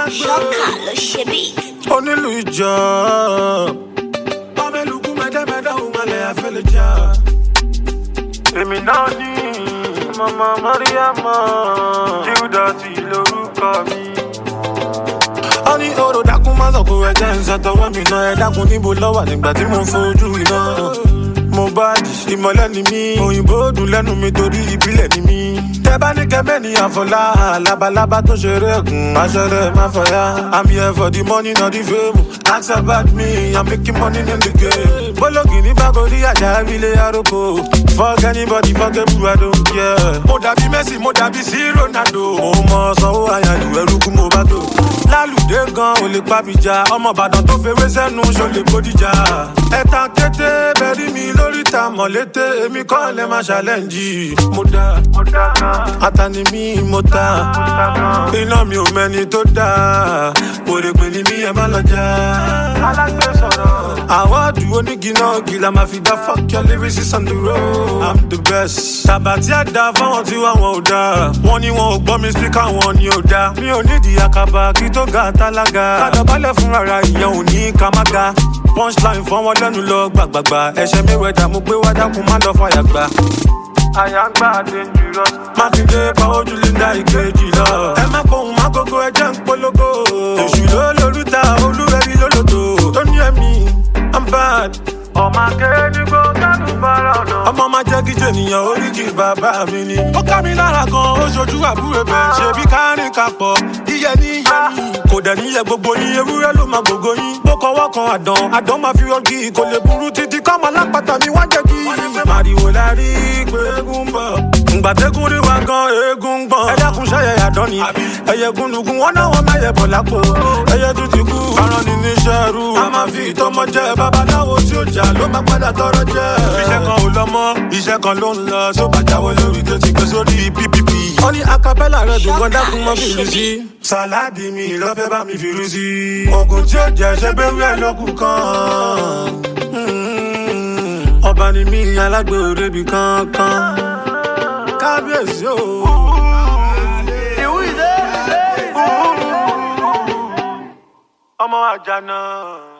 Ṣọ́kà ló ṣe beat. Onílù ìjọ. Ọmọlùkù mẹ́tẹ́mẹ́tẹ́ òun malẹ̀ àfẹ́lẹ́ jà. Èmi náà ní Mama Mariama. Júdọ̀tì lórúkọ mi. Ó ní oró dákun má sọ̀kò ẹ̀jẹ̀ ń ṣàtọwọ́ mi náà. Ẹ dákun níbo lọ́wọ́ nígbà tí mo fojú iná. Mo bá ìmọ̀lẹ́ ni mí. Òyìnbó dùn lẹ́nu mi torí ìbílẹ̀ ni mí. Tẹ́ bá ní kẹ́mẹ́ ní àfọlá. Labalábá tó ṣeré ẹ̀gùn. Aṣọ́rẹ́ má fọyá. I'm here for the money not the fame. Ask about me, I'm making money in the game. Bólógì ní Bágòrí àjà ìbílẹ̀ àròkọ. Fuck anybody, fuck everyone, I don't care. Mo dàbí Messi, mo dàbí sí Ronaldo. Mo mọ sanwó àyàlù ẹrú kú mo bá tó. Lálùdé gan ò lè pàbíjà. Ọmọ Ìbàdàn tó fewé sẹ́nu ṣó lè bódìjà. Ẹ̀tàn kété bẹ̀rí mi lórí ta mọ̀lété. Èmi kọ́ lẹ́ máa ṣàlẹ́ǹjì. Mo dá Atani mi mo ta. Iná mi ò mẹ́ni tó dá. Pòrèpè ni mi ẹ má lọ já. Alágbé sọ̀rọ̀. Àwọ̀dù oníginá gìlà máa fi dá fuck your lyrics on the road. I'm the best. Tàbátí àdá fáwọn tí wà wọn ò dá. Wọ́n ní wọn ò gbọ́ mi speaker wọn ni ò dá. Mi ò nídìí àkàbà kí tó ga tálága. Kádàbálẹ̀ fún rárá ìyẹn ò ní ká má ga. Punchline fún wọn lẹ́nu lọ gbàgbàgbà. Ẹ̀ṣẹ̀ mi wẹ̀dà mo gbé wá dákun má lọ fàyà gbà. Àyàngbá dangerous. Mákindé pa ojú Linda ìkejì lọ. Ẹ má pohùn má gógó ẹjẹ́ ń polówó. Èṣù ló lórúta olúwẹ̀rí lólòtò. Tó ní ẹ̀mí, I'm bad. Ọmọ akéèdìgbò kánú bára ọ̀nà. Ọmọ máa jẹ́ kíjẹ ènìyàn oríkì bàbá mi ni. Ó ká mi lára gan, ó ṣojú àbúrò bẹ̀. Ṣebí kárìn kapọ̀, iyẹ ní iyẹ ní. Kò dẹ̀ níyẹ gbogbo yín, ewúrẹ́ ló máa gbogbo yín. Bó kọwọ́ kan àdán máa fi rọ́gì. Kò lè burú títí kọ́mọ lápáta mi wá jẹ́ kí. Màrìwò la rí pé eégún ń bọ̀. Ngbàtẹ́gùn rí wa gan, eégún ń gbọ̀n. Ẹ dákun ṣẹ́yẹ àdán ni. Ẹyẹ gúnlùgún wọn náà wọ́n mẹ́yẹ bọ̀ lápò. Ẹyẹ tún ti kú. Aràn ni níṣẹ́ rú. A máa fi ìtọ́mọ jẹ babaláwo tí ó jà ló máa padà tọrọ jẹ. Iṣẹ́ kan ò lọ mọ́, iṣẹ́ kan ló ń lọ. Tó bá jáwé lórí tó ti gbé sórí PPP. Ó ní acapella rẹ̀ dùn gan dákun mọ́ fìlú sí. Sàláàdì mi lọ́fẹ́ bá mi fìlú sí. Ògùn tí ó jẹ ṣẹ́ bẹ́rù ẹ̀ lọ́kù kan. Ọba ni mí alágbè òrebi kankan. Kábíyèsí o. Ọmọ àjànà.